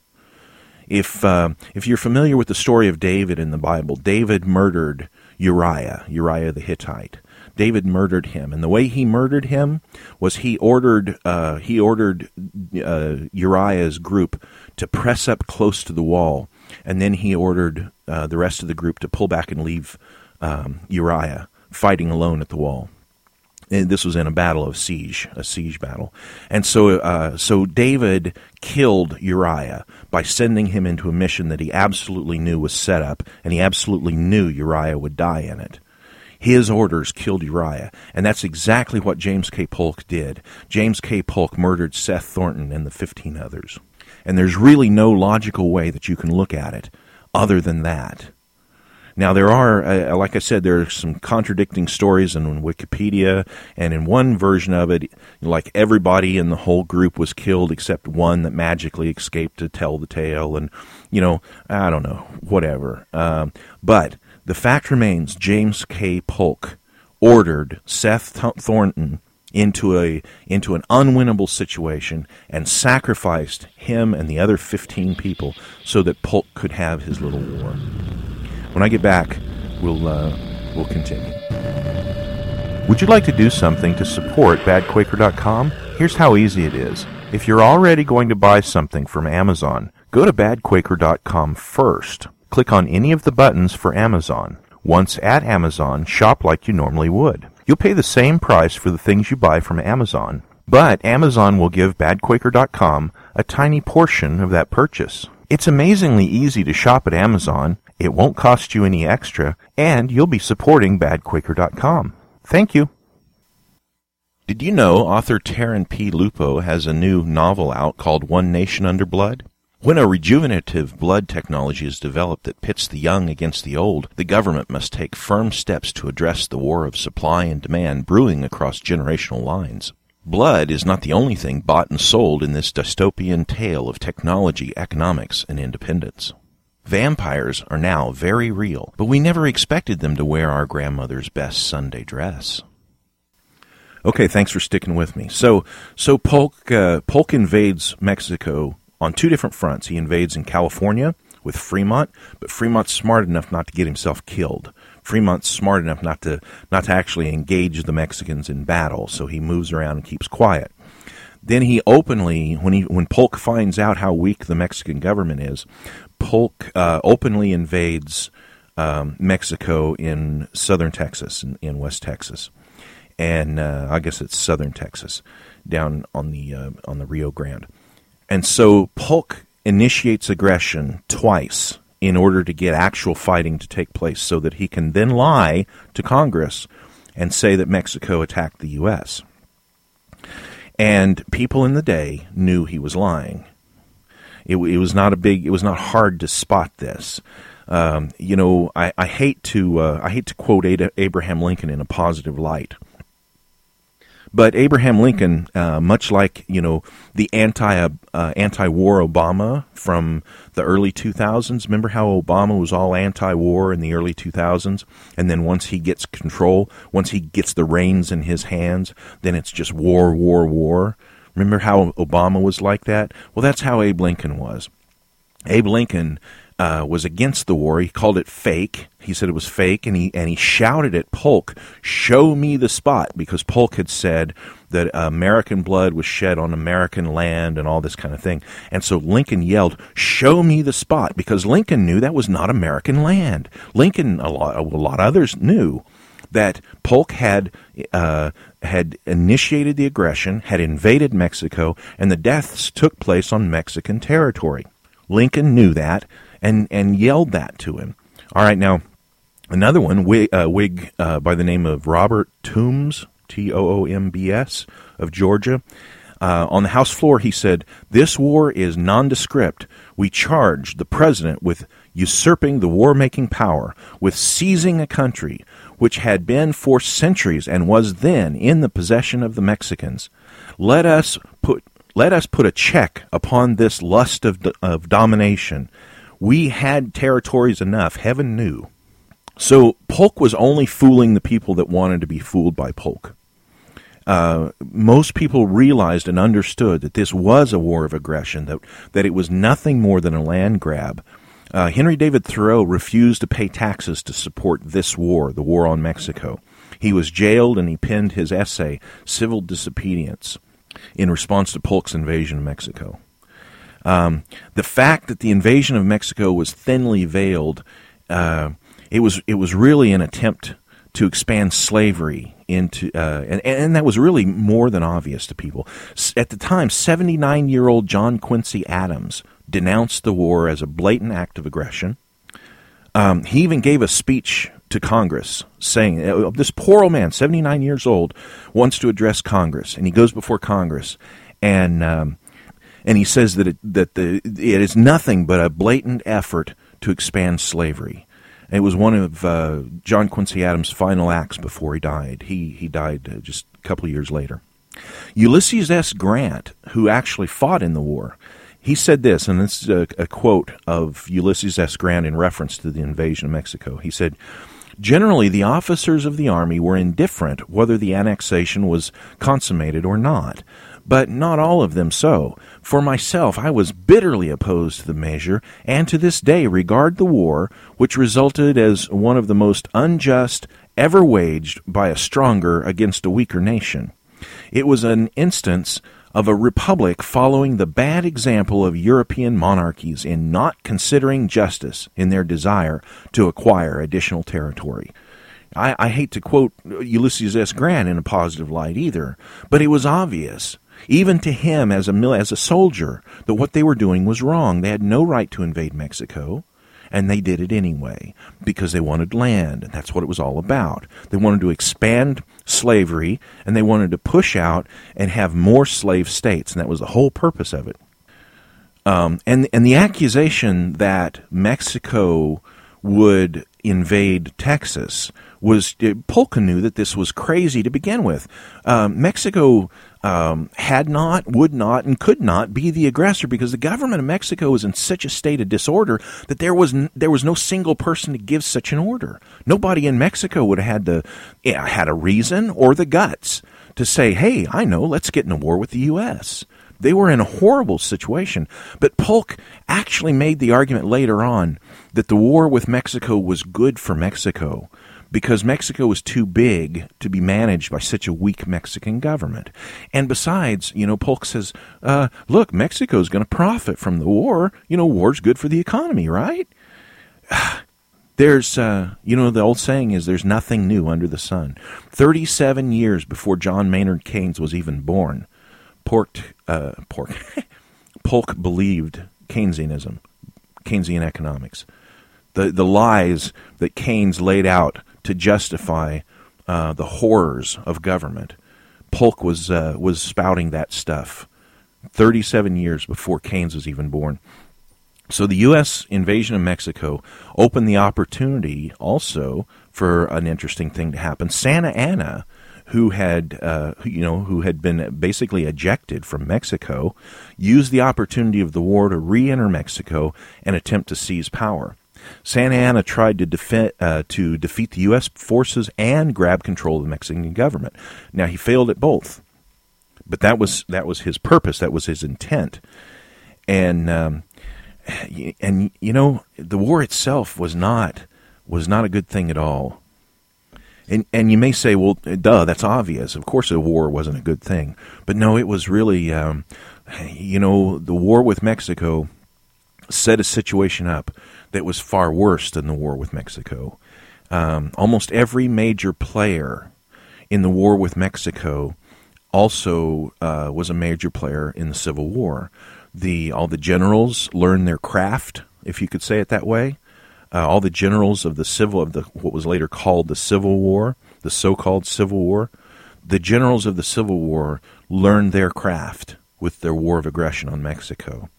If uh, if you're familiar with the story of David in the Bible, David murdered Uriah, Uriah the Hittite. David murdered him, and the way he murdered him was he ordered uh, he ordered uh, Uriah's group to press up close to the wall, and then he ordered uh, the rest of the group to pull back and leave um, Uriah fighting alone at the wall. And this was in a battle of siege, a siege battle. And so uh, so David killed Uriah by sending him into a mission that he absolutely knew was set up, and he absolutely knew Uriah would die in it. His orders killed Uriah, and that's exactly what James K. Polk did. James K. Polk murdered Seth Thornton and the fifteen others. And there's really no logical way that you can look at it other than that. Now, there are, uh, like I said, there are some contradicting stories in Wikipedia, and in one version of it, like everybody in the whole group was killed except one that magically escaped to tell the tale, and, you know, I don't know, whatever. Um, but the fact remains, James K. Polk ordered Seth Thornton into a into an unwinnable situation and sacrificed him and the other fifteen people so that Polk could have his little war. When I get back, we'll uh, we'll continue. Would you like to do something to support bad quaker dot com? Here's how easy it is. If you're already going to buy something from Amazon, go to bad quaker dot com first. Click on any of the buttons for Amazon. Once at Amazon, shop like you normally would. You'll pay the same price for the things you buy from Amazon, but Amazon will give bad quaker dot com a tiny portion of that purchase. It's amazingly easy to shop at Amazon. It won't cost you any extra, and you'll be supporting bad quaker dot com. Thank you. Did you know author Taryn P. Lupo has a new novel out called One Nation Under Blood? When a rejuvenative blood technology is developed that pits the young against the old, the government must take firm steps to address the war of supply and demand brewing across generational lines. Blood is not the only thing bought and sold in this dystopian tale of technology, economics, and independence. Vampires are now very real, but we never expected them to wear our grandmother's best Sunday dress. Okay, thanks for sticking with me. So, so Polk, uh, Polk invades Mexico on two different fronts. He invades in California with Fremont, but Fremont's smart enough not to get himself killed. Fremont's smart enough not to not to actually engage the Mexicans in battle, so he moves around and keeps quiet. Then he openly, when he when Polk finds out how weak the Mexican government is, Polk uh, openly invades um, Mexico in southern Texas, in, in West Texas, and uh, I guess it's southern Texas, down on the uh, on the Rio Grande. And so Polk initiates aggression twice in order to get actual fighting to take place so that he can then lie to Congress and say that Mexico attacked the U S. And people in the day knew he was lying. It, it was not a big, it was not hard to spot this. Um, you know, I, I hate to uh, I hate to quote Ada, Abraham Lincoln in a positive light. But Abraham Lincoln, uh, much like, you know, the anti uh, anti-war Obama from the early two thousands, remember how Obama was all anti-war in the early two thousands? And then once he gets control, once he gets the reins in his hands, then it's just war, war, war. Remember how Obama was like that? Well, that's how Abe Lincoln was. Abe Lincoln uh, was against the war. He called it fake. He said it was fake, and he and he shouted at Polk, "Show me the spot," because Polk had said that American blood was shed on American land and all this kind of thing. And so Lincoln yelled, "Show me the spot," because Lincoln knew that was not American land. Lincoln, a lot, a lot of others knew that Polk had uh, had initiated the aggression, had invaded Mexico, and the deaths took place on Mexican territory. Lincoln knew that and, and yelled that to him. All right, now, Another one, Whig, uh, Whig uh, by the name of Robert Toombs, T O O M B S, of Georgia. Uh, on the House floor, he said, "This war is nondescript. We charge the president with usurping the war-making power, with seizing a country which had been for centuries and was then in the possession of the Mexicans. Let us put let us put a check upon this lust of of domination. We had territories enough, heaven knew." So Polk was only fooling the people that wanted to be fooled by Polk. Uh, most people realized and understood that this was a war of aggression, that, that it was nothing more than a land grab. Uh, Henry David Thoreau refused to pay taxes to support this war, the war on Mexico. He was jailed and he penned his essay, Civil Disobedience, in response to Polk's invasion of Mexico. Um, the fact that the invasion of Mexico was thinly veiled, uh, it was it was really an attempt to expand slavery into, uh, and, and that was really more than obvious to people. At the time, seventy-nine-year-old John Quincy Adams denounced the war as a blatant act of aggression. Um, he even gave a speech to Congress saying, uh, this poor old man, seventy-nine years old, wants to address Congress, and he goes before Congress, and um, and he says that it, that the it is nothing but a blatant effort to expand slavery. It was one of uh, John Quincy Adams' final acts before he died. He he died uh, just a couple of years later. Ulysses S. Grant, who actually fought in the war, he said this, and this is a, a quote of Ulysses S. Grant in reference to the invasion of Mexico. He said, "Generally, the officers of the Army were indifferent whether the annexation was consummated or not, but not all of them so. For myself, I was bitterly opposed to the measure, and to this day regard the war, which resulted as one of the most unjust ever waged by a stronger against a weaker nation. It was an instance of a republic following the bad example of European monarchies in not considering justice in their desire to acquire additional territory." I, I hate to quote Ulysses S. Grant in a positive light either, but it was obvious, even to him as a as a soldier, that what they were doing was wrong. They had no right to invade Mexico, and they did it anyway because they wanted land, and that's what it was all about. They wanted to expand slavery, and they wanted to push out and have more slave states, and that was the whole purpose of it. Um, and and the accusation that Mexico would invade Texas was, Polk knew that this was crazy to begin with. Um, Mexico um, had not, would not, and could not be the aggressor because the government of Mexico was in such a state of disorder that there was n- there was no single person to give such an order. Nobody in Mexico would have had the yeah, had a reason or the guts to say, "Hey, I know, let's get in a war with the U S" They were in a horrible situation. But Polk actually made the argument later on that the war with Mexico was good for Mexico because Mexico was too big to be managed by such a weak Mexican government. And besides, you know, Polk says, uh, look, Mexico's going to profit from the war. You know, war's good for the economy, right? There's, uh, you know, the old saying is there's nothing new under the sun. thirty-seven years before John Maynard Keynes was even born, Pork, uh, pork. Polk believed Keynesianism, Keynesian economics, the the lies that Keynes laid out to justify uh, the horrors of government. Polk was uh, was spouting that stuff thirty-seven years before Keynes was even born. So the U S invasion of Mexico opened the opportunity also for an interesting thing to happen. Santa Anna, who had, uh, you know, who had been basically ejected from Mexico, used the opportunity of the war to re-enter Mexico and attempt to seize power. Santa Anna tried to, defe- uh, to defeat the U S forces and grab control of the Mexican government. Now, he failed at both, but that was that was his purpose. That was his intent. And um, and you know, the war itself was not was not a good thing at all. And and you may say, well, duh, that's obvious. Of course a war wasn't a good thing. But no, it was really, um, you know, the war with Mexico set a situation up that was far worse than the war with Mexico. Um, almost every major player in the war with Mexico also uh, was a major player in the Civil War. The all the generals learned their craft, if you could say it that way. uh, all the generals of the civil of the what was later called the Civil War, the so-called Civil War, the generals of the Civil War learned their craft with their war of aggression on Mexico.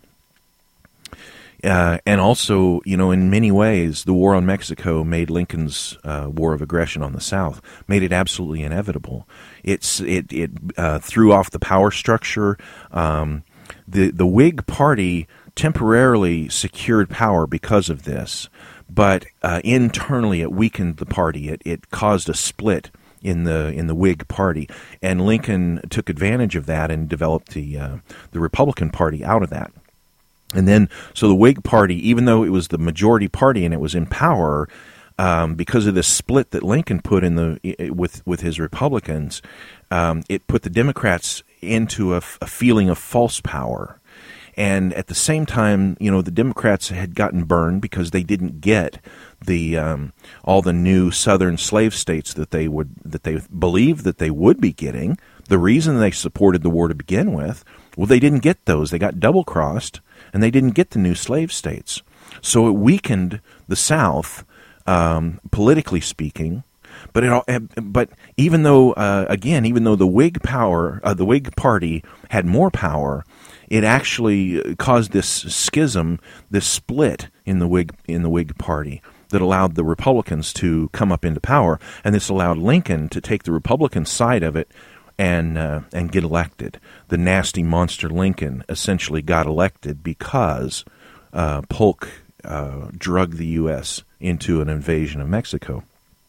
Uh, and also, you know, in many ways, the war on Mexico made Lincoln's uh, war of aggression on the South, made it absolutely inevitable. It's it it uh, threw off the power structure. Um, the the Whig Party temporarily secured power because of this, but uh, internally it weakened the party. It it caused a split in the in the Whig Party, and Lincoln took advantage of that and developed the uh, the Republican Party out of that. And then, so the Whig Party, even though it was the majority party and it was in power, um, because of this split that Lincoln put in the with with his Republicans, um, it put the Democrats into a, a feeling of false power. And at the same time, you know, the Democrats had gotten burned because they didn't get the um, all the new Southern slave states that they would that they believed that they would be getting. The reason they supported the war to begin with, well, they didn't get those. They got double crossed. And they didn't get the new slave states. So it weakened the South, um, politically speaking. But it, but even though, uh, again, even though the Whig power, uh, the Whig Party had more power, it actually caused this schism, this split in the Whig in the Whig Party that allowed the Republicans to come up into power, and this allowed Lincoln to take the Republican side of it and uh, and get elected. The nasty monster Lincoln essentially got elected because uh, Polk uh, drugged the U S into an invasion of Mexico.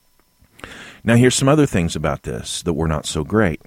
Now, here's some other things about this that were not so great.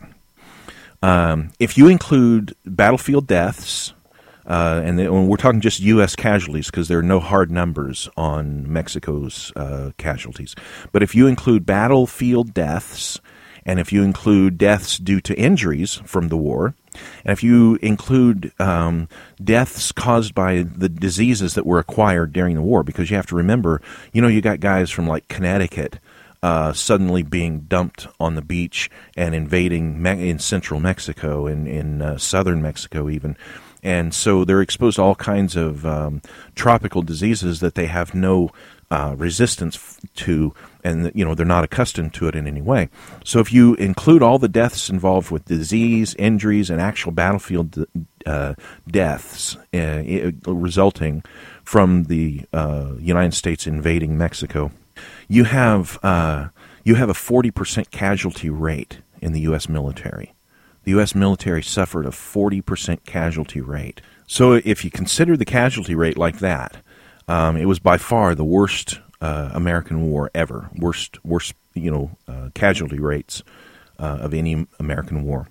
Um, if you include battlefield deaths, uh, and the, we're talking just U S casualties because there are no hard numbers on Mexico's uh, casualties, but if you include battlefield deaths, and if you include deaths due to injuries from the war, and if you include um, deaths caused by the diseases that were acquired during the war, because you have to remember, you know, you got guys from like Connecticut uh, suddenly being dumped on the beach and invading me- in central Mexico and in uh, southern Mexico even. And so they're exposed to all kinds of um, tropical diseases that they have no uh, resistance f- to, and you know they're not accustomed to it in any way. So if you include all the deaths involved with disease, injuries, and actual battlefield uh, deaths uh, it, resulting from the uh, United States invading Mexico, you have uh, you have a forty percent casualty rate in the U S military. The U S military suffered a forty percent casualty rate. So if you consider the casualty rate like that, um, it was by far the worst uh, American war ever. Worst, worst, you know, uh, casualty rates uh, of any American war.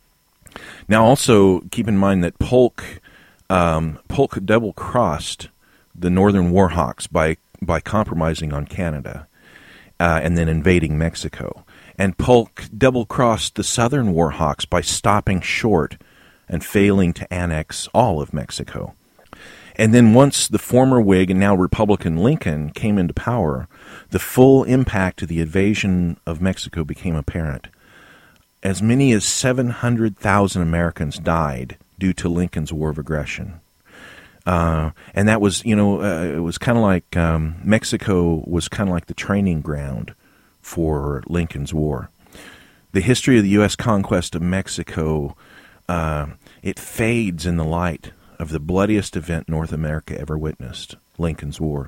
Now, also keep in mind that Polk, um, Polk double-crossed the Northern Warhawks by by compromising on Canada uh, and then invading Mexico. And Polk double-crossed the Southern Warhawks by stopping short and failing to annex all of Mexico. And then once the former Whig and now Republican Lincoln came into power, the full impact of the invasion of Mexico became apparent. As many as seven hundred thousand Americans died due to Lincoln's war of aggression. Uh, and that was, you know, uh, it was kind of like um, Mexico was kind of like the training ground for Lincoln's war. The history of the U S conquest of Mexico, uh, it fades in the light of the bloodiest event North America ever witnessed, Lincoln's War.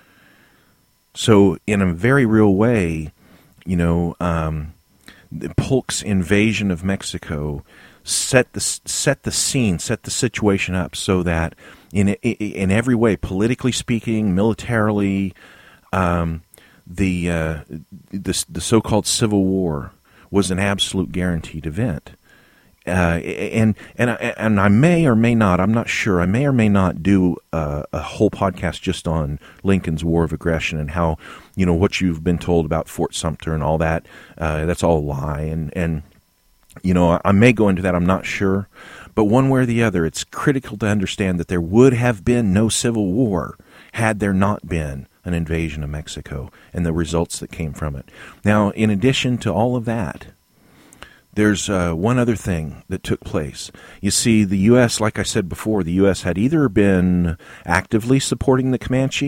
So in a very real way, you know, um, Polk's invasion of Mexico set the set the scene, set the situation up so that in in every way, politically speaking, militarily, um, the uh, the the so-called Civil War was an absolute guaranteed event. Uh, and and I, and I may or may not, I'm not sure, I may or may not do uh, a whole podcast just on Lincoln's War of Aggression and how, you know, what you've been told about Fort Sumter and all that, uh, that's all a lie. And, and, you know, I may go into that, I'm not sure. But one way or the other, it's critical to understand that there would have been no Civil War had there not been an invasion of Mexico and the results that came from it. Now, in addition to all of that, there's uh, one other thing that took place. You see, the U S, like I said before, the U S had either been actively supporting the Comanche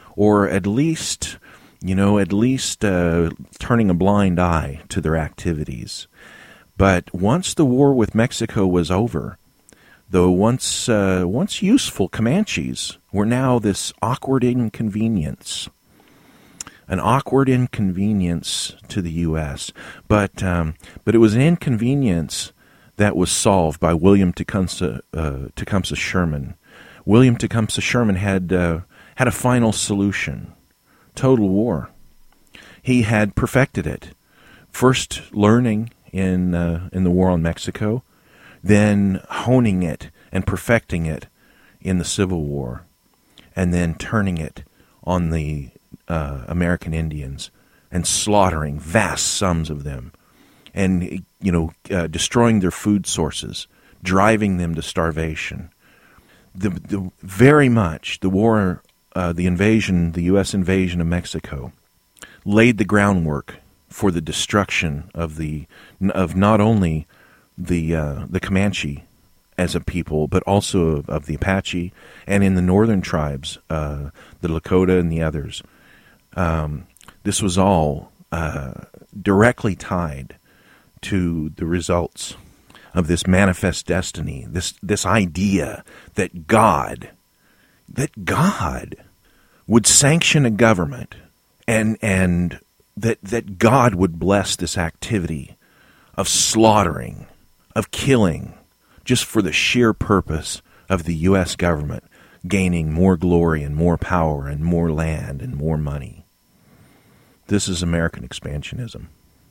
or at least, you know, at least uh, turning a blind eye to their activities. But once the war with Mexico was over, the once uh, once useful Comanches were now this awkward inconvenience, an awkward inconvenience to the U S But um, but it was an inconvenience that was solved by William Tecumseh uh, Tecumseh Sherman. William Tecumseh Sherman had uh, had a final solution: total war. He had perfected it, first learning in uh, in the war on Mexico, then honing it and perfecting it in the Civil War, and then turning it on the uh, American Indians and slaughtering vast sums of them, and you know uh, destroying their food sources, driving them to starvation. The, the very much the war, uh, the invasion, the U S invasion of Mexico, laid the groundwork for the destruction of the of not only the uh, the Comanche as a people, but also of, of the Apache, and in the northern tribes, uh, the Lakota and the others. Um, this was all uh, directly tied to the results of this manifest destiny, this this idea that God, that God would sanction a government, and and that that God would bless this activity of slaughtering, of killing, just for the sheer purpose of the U S government gaining more glory and more power and more land and more money. This is American expansionism.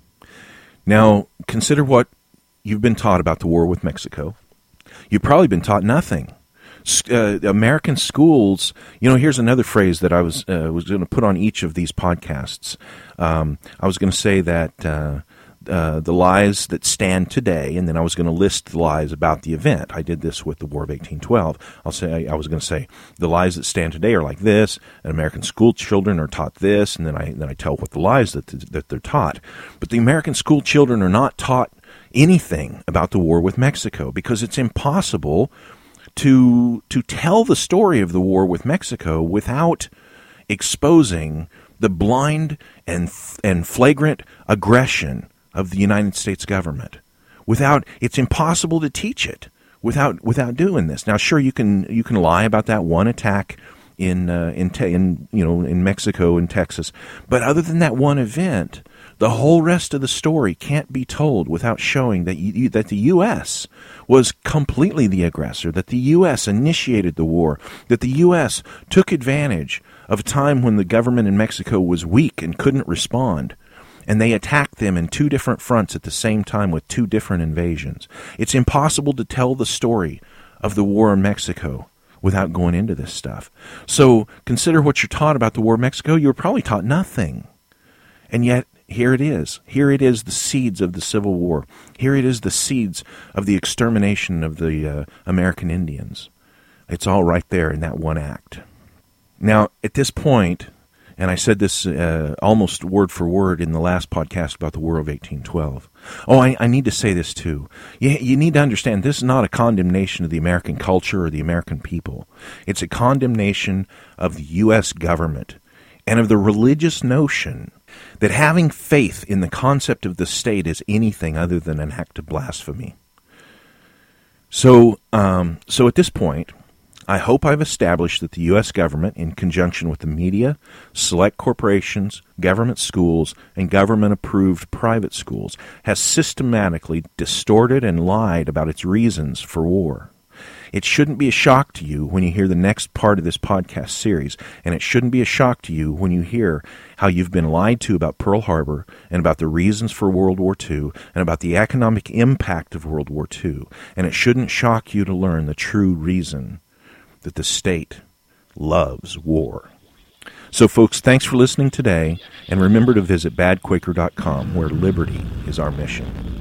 Now, consider what you've been taught about the war with Mexico. You've probably been taught nothing. Uh, American schools, you know, here's another phrase that I was uh, was going to put on each of these podcasts. Um, I was going to say that uh, uh, the lies that stand today, and then I was going to list the lies about the event. I did this with the War of eighteen twelve. I'll say I was going to say the lies that stand today are like this, and American school children are taught this, and then I then I tell what the lies that that they're taught. But the American school children are not taught anything about the war with Mexico, because it's impossible to to tell the story of the war with Mexico without exposing the blind and and flagrant aggression of the United States government. Without, it's impossible to teach it without without doing this. Now, sure, you can you can lie about that one attack in uh, in te- in you know in Mexico and Texas, but other than that one event, the whole rest of the story can't be told without showing that you, that the U S was completely the aggressor, that the U S initiated the war, that the U S took advantage of a time when the government in Mexico was weak and couldn't respond, and they attacked them in two different fronts at the same time with two different invasions. It's impossible to tell the story of the war in Mexico without going into this stuff. So consider what you're taught about the war in Mexico. You were probably taught nothing. And yet, here it is. Here it is, the seeds of the Civil War. Here it is, the seeds of the extermination of the uh, American Indians. It's all right there in that one act. Now, at this point, and I said this uh, almost word for word in the last podcast about the War of eighteen twelve. Oh, I, I need to say this too. You, you need to understand this is not a condemnation of the American culture or the American people. It's a condemnation of the U S government and of the religious notion that having faith in the concept of the state is anything other than an act of blasphemy. So, um, so at this point, I hope I've established that the U S government, in conjunction with the media, select corporations, government schools, and government-approved private schools, has systematically distorted and lied about its reasons for war. It shouldn't be a shock to you when you hear the next part of this podcast series, and it shouldn't be a shock to you when you hear how you've been lied to about Pearl Harbor and about the reasons for World War Two and about the economic impact of World War Two. And it shouldn't shock you to learn the true reason that the state loves war. So, folks, thanks for listening today, and remember to visit bad quaker dot com, where liberty is our mission.